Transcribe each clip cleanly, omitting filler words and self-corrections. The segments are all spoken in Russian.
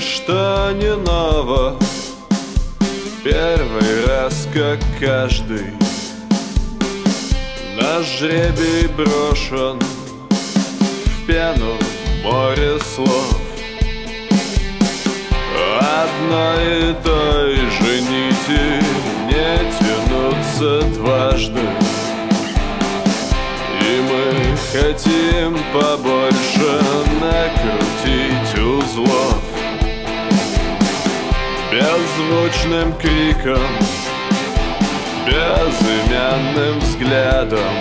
что не ново. Первый раз, как каждый, наш жребий брошен в пену море слов. Одной и той же нити не тянутся дважды, и мы хотим побольше накрутить узлов. Беззвучным криком, безымянным взглядом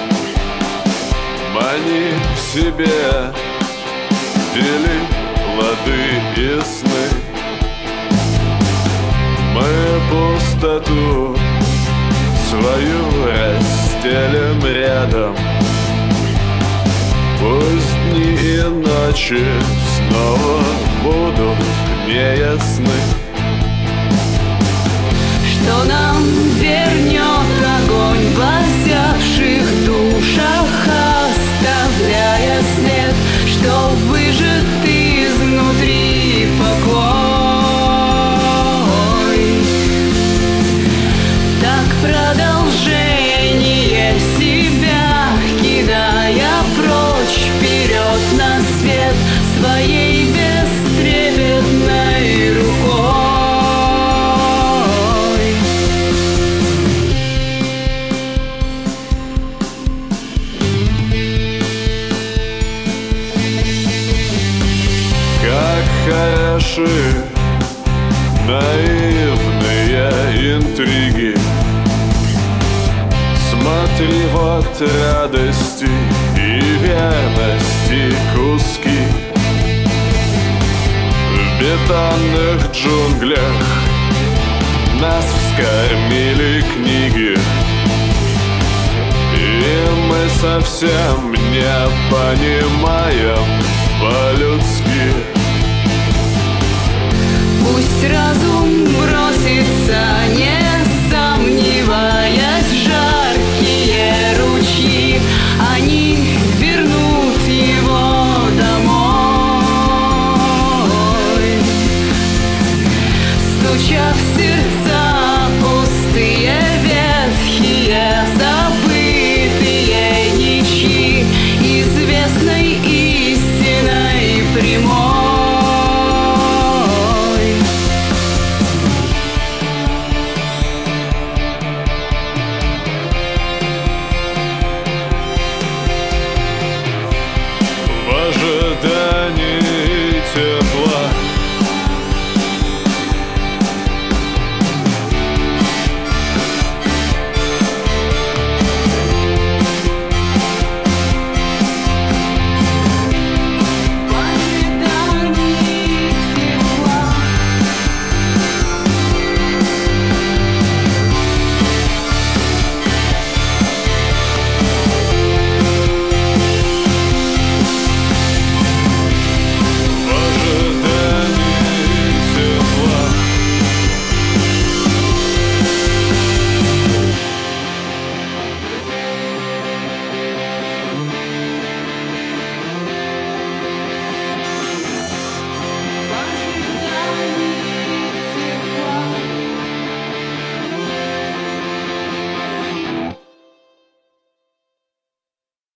мани к себе, дели плоды и сны. Мы пустоту свою расстелим рядом. Пусть дни и ночи снова будут неясны. Что нам вернет огонь в озябших душах, оставляя след, что выжат изнутри покой. Так продолжение себя, кидая прочь вперед на свет своей бестрепетной рукой. Как хороши наивные интриги. Смотри, вот радости и верности куски. В бетонных джунглях нас вскормили книги, и мы совсем не понимаем по-людски.